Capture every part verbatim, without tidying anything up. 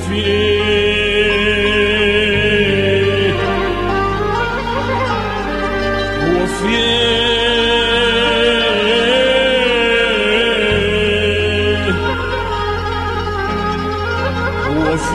في ايه؟ هو في ايه؟ هو في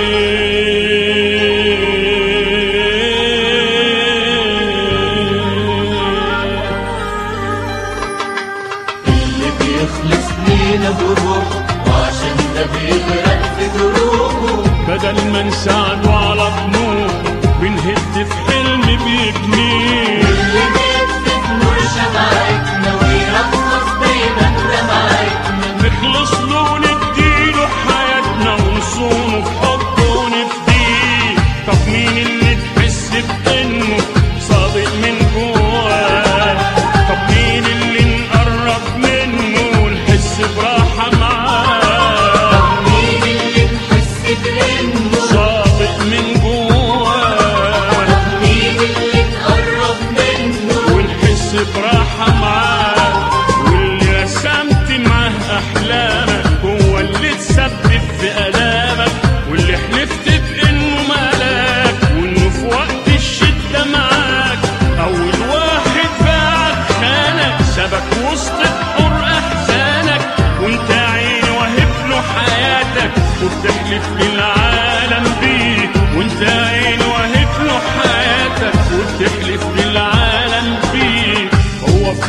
اللي بيخلص لينا بروحه وعشان ده بيغرق في دروبه، بدل ما نساعده على طموحه بنهد في حلم بيجنيه. اللي بيكتب نور شمعتنا ويرقص دايما دمعتنا، نخلص له ونديله حياتنا ونصونه في حبه ونفديه. طب مين اللي تحس بانه صادق من جواه؟ طب مين اللي نقرب منه ونحس براحه معاه؟ طب مين اللي نحس بانه صادق من جواه؟ طب مين اللي نقرب منه ونحس براحه معاه؟ واللي رسمت معاه احلامك هو اللي تسبب في الامك، واللي حلفت بانه ملاك وانه في وقت الشده معاك. اول واحد باعك خانك سابك وسط بحور احزانك، وانت عيني واهب له حياتك وبتحلف للعالم بيه. وانت عيني واهب له حياتك وبتحلف للعالم بيه. هو في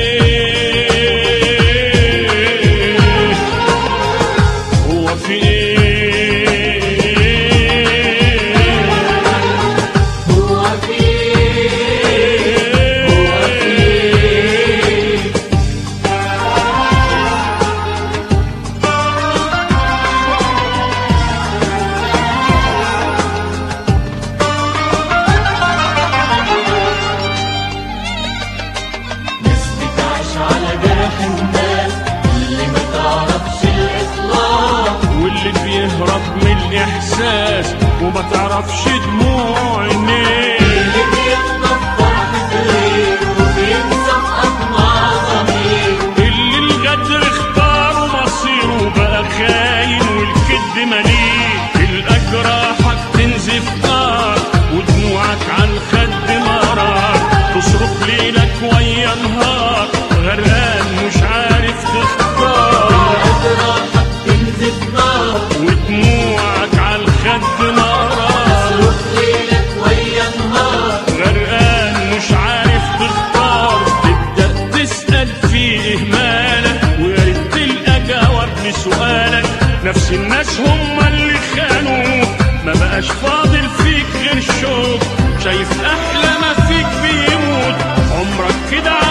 ايه؟ هو في ايه؟ هو في هو في ناس بتعيش على جرح الناس، اللي ما تعرفش الإخلاص، واللي بيهرب من الاحساس وما تعرفش دموع عينيه. اللي بيخطف فرحة غيره وبينسى أطماع ضميره، اللي الغدر اختاره مصيره بقى خاين والكد مليء. الأجراحك تنزف نار ودموعك عالخد مرار، تصرخ ليلك ويا نهار غرقان مش عارف تختار. أجراحك تنزف نار ودموعك عالخد مرار تصرخ ليلك ويا نهار، غرقان مش عارف تختار. تبدأ تسأل في إهمالك ويا ريت تلقى جواب لسؤالك. نفس الناس هم اللي خانوك، ما بقاش فاضل فيك غير شوق. شايف أحلى ما فيك بيموت عمرك كده